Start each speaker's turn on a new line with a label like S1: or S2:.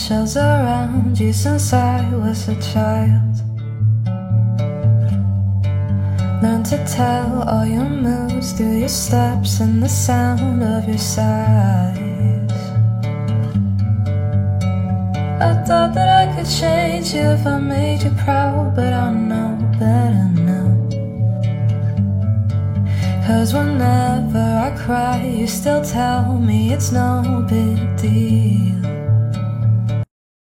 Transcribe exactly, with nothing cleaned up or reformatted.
S1: shells around you since I was a child. Learn to tell all your moods through your steps and the sound of your sighs. I thought that I could change you if I made you proud, but I know better now. 'Cause whenever I cry, you still tell me it's no big deal.